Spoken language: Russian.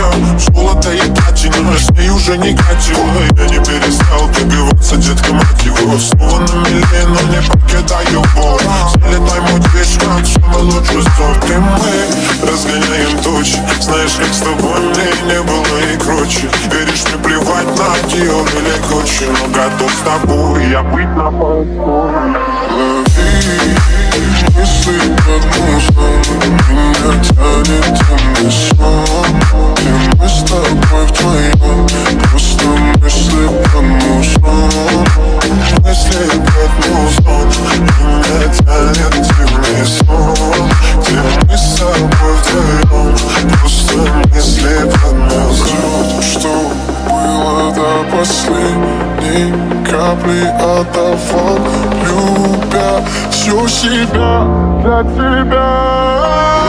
Золото и платина, с ней уже не катила. Я не перестал добиваться, детка, мать его. Снова на мели, но не покидаю боль. Залетай, мой движка, отсюда лучше сдох. И мы разгоняем тучи. Знаешь, как с тобой мне не было и круче. Веришь, мне плевать на Диор или Гуччи, но готов с тобой я быть на посту. Лови мысли под музон, меня тянет темный сон. И мы с тобой вдвоем, просто мысли под музон. Мысли под музон, меня тянет темный сон. Где мы с тобой вдвоем, просто мысли под музон. Что было до последней капли, отдавал, любя всю себя для тебя.